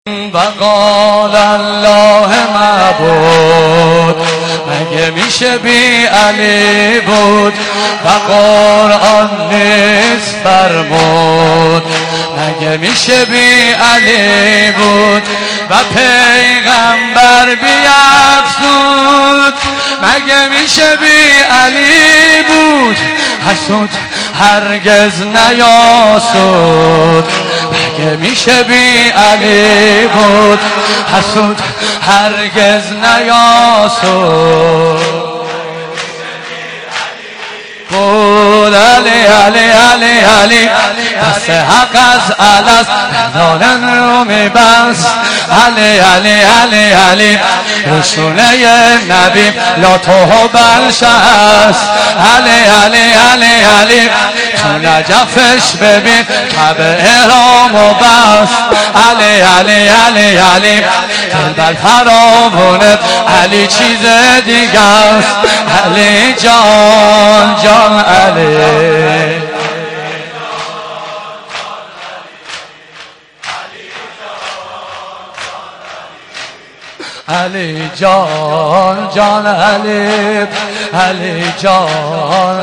وقال الله معبود مگه میشه بی علی بود و قرآن نیست فرمود مگه میشه بی علی بود و پیغمبر بیفزود مگه میشه بی علی بود حسود هرگز نیاسود مگه میشه بی علی بود حسود هرگز نیاسود بود علی علی علی علی دست حق از الست دانن رو میبست علی علی علی علی رسوله نبی لا تو بلشست علی علی علی علی تو نجفش ببین کعبه احرام و بست علی علی علی علی دل فرامونه علی چیز دیگه است علی جان جان علی علی جان جان علی علی جان